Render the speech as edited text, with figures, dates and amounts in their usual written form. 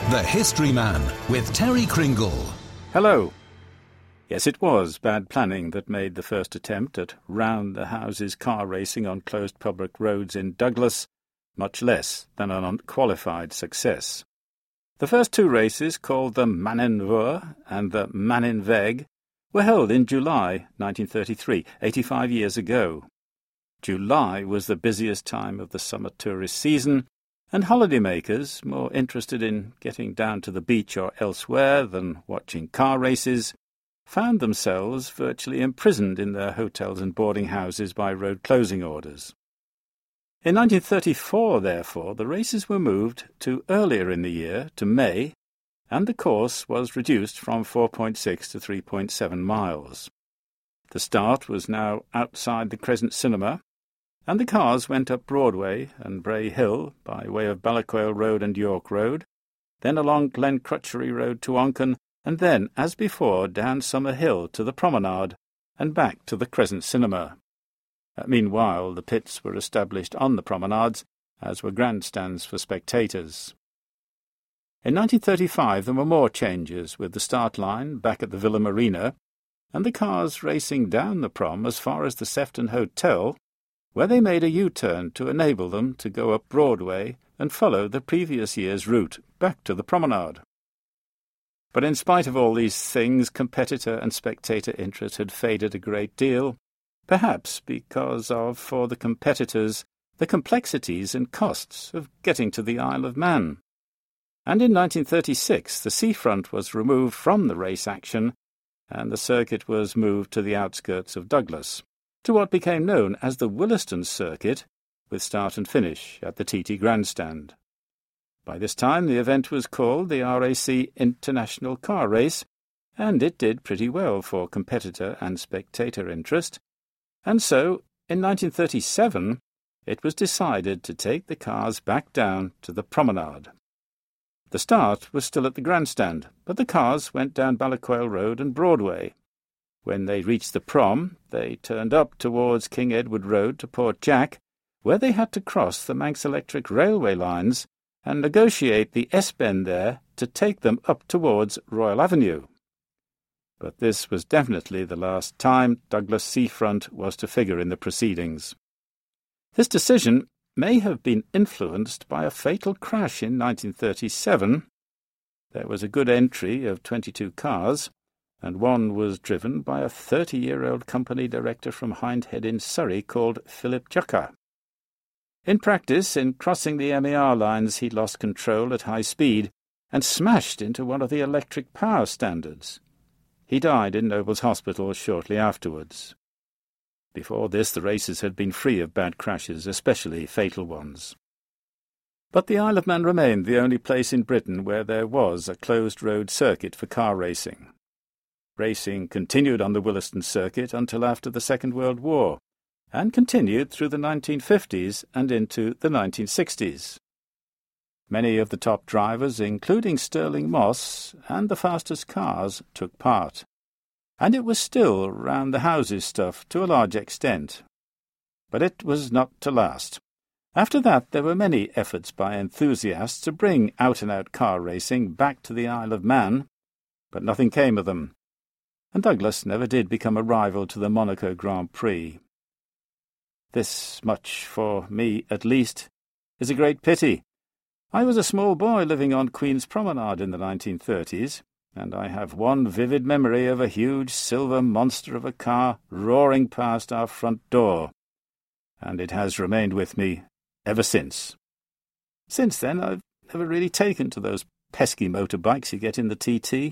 The History Man with Terry Kringle. Hello. Yes, it was bad planning that made the first attempt at round-the-houses car racing on closed public roads in Douglas much less than an unqualified success. The first two races, called the Mannen-Vuur and the Mannen-Weg, were held in July 1933, 85 years ago. July was the busiest time of the summer tourist season, and holidaymakers, more interested in getting down to the beach or elsewhere than watching car races, found themselves virtually imprisoned in their hotels and boarding houses by road closing orders. In 1934, therefore, the races were moved to earlier in the year, to May, and the course was reduced from 4.6 to 3.7 miles. The start was now outside the Crescent Cinema, and the cars went up Broadway and Bray Hill by way of Ballacquail Road and York Road, then along Glen Crutchery Road to Onchan, and then, as before, down Summer Hill to the Promenade and back to the Crescent Cinema. Meanwhile, the pits were established on the promenades, as were grandstands for spectators. In 1935 there were more changes, with the start line back at the Villa Marina, and the cars racing down the prom as far as the Sefton Hotel, where they made a U-turn to enable them to go up Broadway and follow the previous year's route back to the promenade. But in spite of all these things, competitor and spectator interest had faded a great deal, perhaps because of, for the competitors, the complexities and costs of getting to the Isle of Man. And in 1936 the seafront was removed from the race action, and the circuit was moved to the outskirts of Douglas, to what became known as the Williston Circuit, with start and finish at the TT Grandstand. By this time the event was called the RAC International Car Race, and it did pretty well for competitor and spectator interest, and so, in 1937, it was decided to take the cars back down to the promenade. The start was still at the grandstand, but the cars went down Ballacquail Road and Broadway. When they reached the prom, they turned up towards King Edward Road to Port Jack, where they had to cross the Manx Electric Railway lines and negotiate the S-bend there to take them up towards Royal Avenue. But this was definitely the last time Douglas seafront was to figure in the proceedings. This decision may have been influenced by a fatal crash in 1937. There was a good entry of 22 cars, and one was driven by a 30-year-old company director from Hindhead in Surrey called Philip Jucker. In practice, in crossing the MER lines, he lost control at high speed and smashed into one of the electric power standards. He died in Nobles Hospital shortly afterwards. Before this, the races had been free of bad crashes, especially fatal ones. But the Isle of Man remained the only place in Britain where there was a closed-road circuit for car racing. Racing continued on the Williston Circuit until after the Second World War, and continued through the 1950s and into the 1960s. Many of the top drivers, including Stirling Moss, and the fastest cars took part. And it was still round-the-houses stuff to a large extent. But it was not to last. After that there were many efforts by enthusiasts to bring out-and-out car racing back to the Isle of Man, but nothing came of them, and Douglas never did become a rival to the Monaco Grand Prix. This much, for me at least, is a great pity. I was a small boy living on Queen's Promenade in the 1930s, and I have one vivid memory of a huge silver monster of a car roaring past our front door, and it has remained with me ever since. Since then I've never really taken to those pesky motorbikes you get in the TT.